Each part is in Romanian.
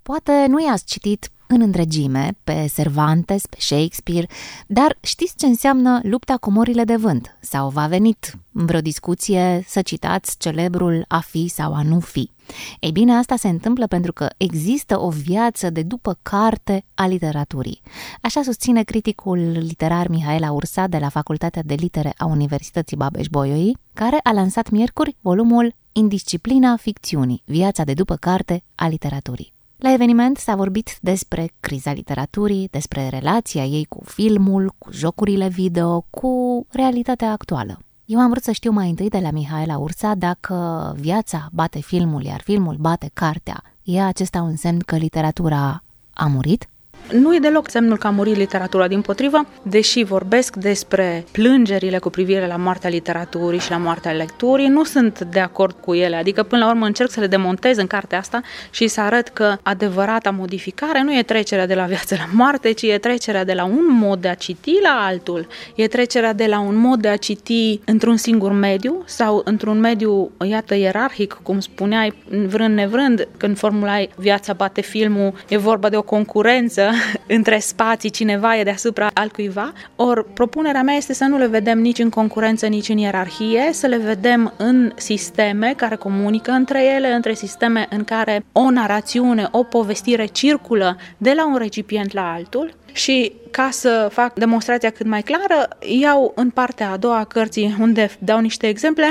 Poate nu i-ați citit în întregime pe Cervantes, pe Shakespeare, dar știți ce înseamnă Lupta cu morile de vânt? Sau v-a venit în vreo discuție să citați celebrul A fi sau a nu fi? Ei bine, asta se întâmplă pentru că există o viață de după carte a literaturii. Așa susține criticul literar Mihaela Ursa de la Facultatea de Litere a Universității Babeș-Bolyai, care a lansat miercuri volumul Indisciplina ficțiunii, viața de după carte a literaturii. La eveniment s-a vorbit despre criza literaturii, despre relația ei cu filmul, cu jocurile video, cu realitatea actuală. Eu am vrut să știu mai întâi de la Mihaela Ursa dacă viața bate filmul, iar filmul bate cartea. E acesta un semn că literatura a murit? Nu e deloc semnul că a murit literatura, dimpotrivă, deși vorbesc despre plângerile cu privire la moartea literaturii și la moartea lecturii, nu sunt de acord cu ele, adică până la urmă încerc să le demontez în cartea asta și să arăt că adevărata modificare nu e trecerea de la viață la moarte, ci e trecerea de la un mod de a citi la altul, e trecerea de la un mod de a citi într-un singur mediu sau într-un mediu, iată, ierarhic, cum spuneai, vrând nevrând, când formulai viața bate filmul, e vorba de o concurență între spații, cineva e deasupra altcuiva. Ori propunerea mea este să nu le vedem nici în concurență, nici în ierarhie, să le vedem în sisteme care comunică între ele, între sisteme în care o narațiune, o povestire circulă de la un recipient la altul. Și ca să fac demonstrația cât mai clară, iau în partea a doua a cărții unde dau niște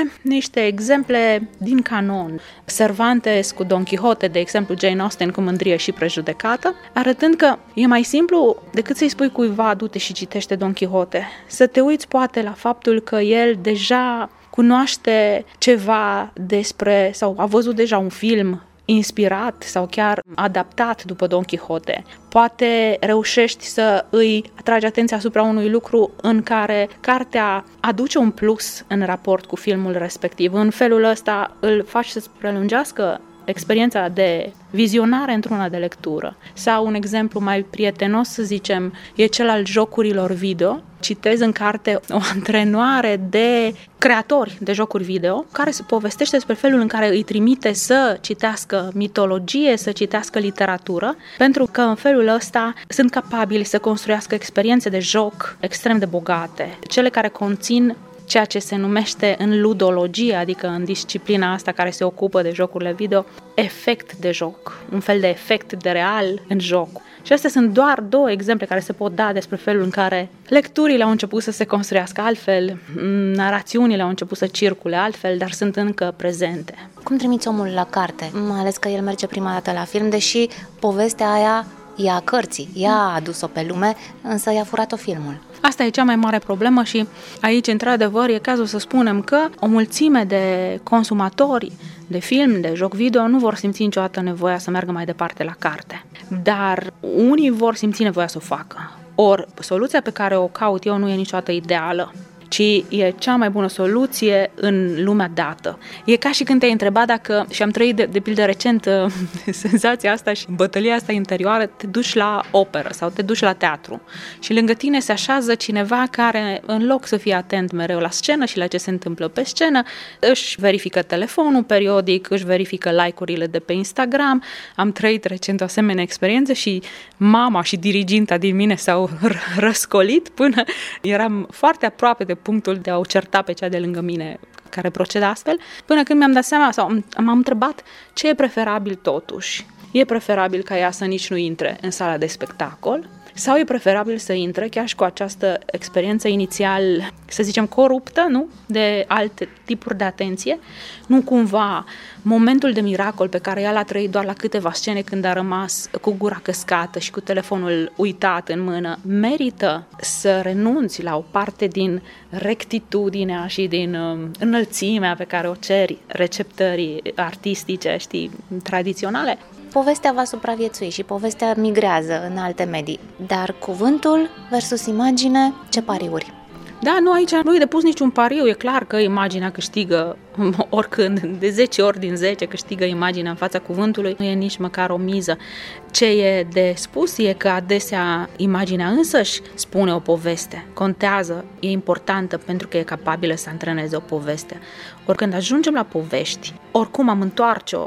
exemple din canon. Cervantes cu Don Quixote, de exemplu Jane Austen cu Mândrie și prejudecată, arătând că e mai simplu decât să-i spui cuiva du-te și citește Don Quixote, să te uiți poate la faptul că el deja cunoaște ceva despre sau a văzut deja un film inspirat sau chiar adaptat după Don Quixote. Poate reușești să îi atragi atenția asupra unui lucru în care cartea aduce un plus în raport cu filmul respectiv. În felul ăsta îl faci să-ți prelungească experiența de vizionare într-una de lectură. Sau un exemplu mai prietenos, să zicem, e cel al jocurilor video. Citez în carte o antrenoare de creatori de jocuri video care se povestește despre felul în care îi trimite să citească mitologie, să citească literatură, pentru că în felul ăsta sunt capabili să construiască experiențe de joc extrem de bogate, cele care conțin ceea ce se numește în ludologie, adică în disciplina asta care se ocupă de jocurile video, efect de joc, un fel de efect de real în joc. Și astea sunt doar două exemple care se pot da despre felul în care lecturile au început să se construiască altfel, narațiunile au început să circule altfel, dar sunt încă prezente. Cum trimiți omul la carte? Mai ales că el merge prima dată la film, deși povestea aia e a cărții, ea a adus-o pe lume, însă i-a furat-o filmul. Asta e cea mai mare problemă și aici, într-adevăr, e cazul să spunem că o mulțime de consumatori de film, de joc video, nu vor simți niciodată nevoia să meargă mai departe la carte. Dar unii vor simți nevoia să o facă. Ori, soluția pe care o caut eu nu e niciodată ideală, ci e cea mai bună soluție în lumea dată. E ca și când te-ai întrebat dacă, și am trăit de pildă recent senzația asta și bătălia asta interioară, te duci la operă sau te duci la teatru și lângă tine se așează cineva care, în loc să fie atent mereu la scenă și la ce se întâmplă pe scenă, își verifică telefonul periodic, își verifică like-urile de pe Instagram. Am trăit recent o asemenea experiență și mama și diriginta din mine s-au răscolit până eram foarte aproape de punctul de a o certa pe cea de lângă mine care proceda astfel, până când mi-am dat seama sau m-am întrebat ce e preferabil totuși. E preferabil ca ea să nici nu intre în sala de spectacol sau e preferabil să intre chiar și cu această experiență inițial, să zicem, coruptă, nu? De alte tipuri de atenție, nu cumva momentul de miracol pe care ea l-a trăit doar la câteva scene când a rămas cu gura căscată și cu telefonul uitat în mână, merită să renunți la o parte din rectitudinea și din înălțimea pe care o ceri receptării artistice, tradiționale. Povestea va supraviețui și povestea migrează în alte medii, dar cuvântul versus imagine, ce pariuri? Da, nu, aici nu e de pus niciun pariu, e clar că imaginea câștigă oricând, de 10 ori din 10 câștigă imaginea în fața cuvântului, nu e nici măcar o miză. Ce e de spus e că adesea imaginea însăși spune o poveste, contează, e importantă pentru că e capabilă să antreneze o poveste. Ori când ajungem la povești, oricum am întoarce-o,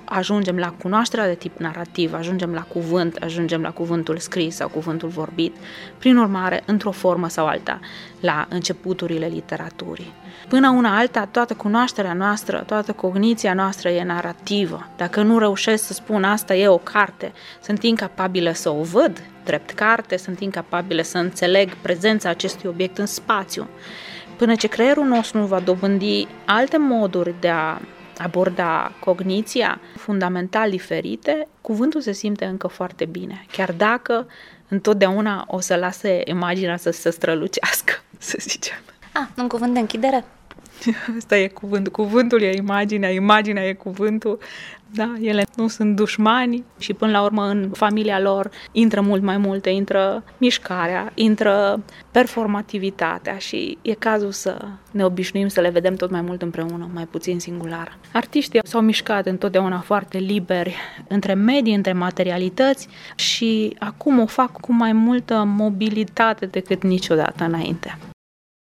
ajungem la cunoașterea de tip narrativ, ajungem la cuvânt, ajungem la cuvântul scris sau cuvântul vorbit, prin urmare, într-o formă sau alta, la începuturile literaturii. Până una alta, toată cunoașterea noastră, toată cogniția noastră e narrativă. Dacă nu reușesc să spun asta e o carte, sunt incapabilă să o văd drept carte, sunt incapabilă să înțeleg prezența acestui obiect în spațiu. Până ce creierul nostru nu va dobândi alte moduri de a aborda cogniția fundamental diferite, cuvântul se simte încă foarte bine, chiar dacă întotdeauna o să lase imaginea să se strălucească, să zicem. Un cuvânt de închidere? Asta e cuvântul. Cuvântul e imaginea, imaginea e cuvântul. Da, ele nu sunt dușmani și până la urmă în familia lor intră mult mai multe, intră mișcarea, intră performativitatea și e cazul să ne obișnuim să le vedem tot mai mult împreună, mai puțin singular. Artiștii s-au mișcat întotdeauna foarte liberi între medii, între materialități și acum o fac cu mai multă mobilitate decât niciodată înainte.